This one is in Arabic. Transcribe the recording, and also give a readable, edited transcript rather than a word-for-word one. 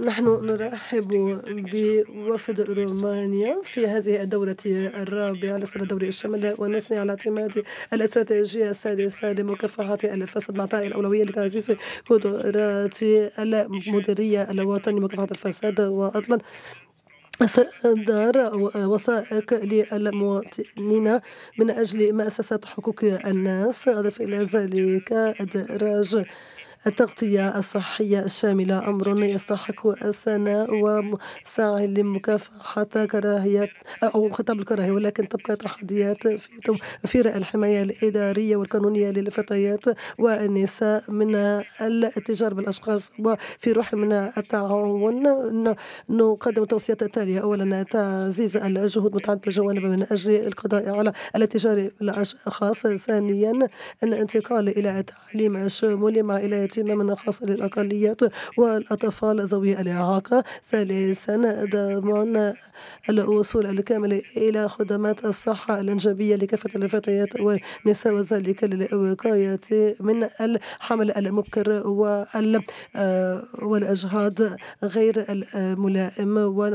نحن نرحب بوفد رومانيا في هذه الدورة الرابعة لسنة دوري الشمال، ونثني على اعتماد الاستراتيجية السادسة لمكافحة الفساد مع إعطاء الأولوية لتعزيز قدرات المديرية الوطني لمكافحة الفساد، وأيضا إصدار وثائق للمواطنين من أجل مؤسسة حقوق الناس. أضف إلى ذلك إدراج التغطية الصحية الشاملة أمر يستحق الثناء وسعي لمكافحة كراهية أو خطاب الكراهية، ولكن تبقى تحديات في توفير الحماية الإدارية والقانونية للفتيات والنساء من الاتجار بالأشخاص. وفي روح من التعاون نقدم التوصيات التالية: أولا، تعزيز الجهود متعددة الجوانب من أجل القضاء على الاتجار بالأشخاص. ثانيا، الانتقال إلى تعليم شامل مع اهتمام خاص للأقليات والأطفال ذوي الإعاقة. ثالثا، ضمان الوصول الكامل إلى خدمات الصحة الإنجابية لكافة الفتيات والنساء، وذلك للوقاية من الحمل المبكر والإجهاض غير الملائم.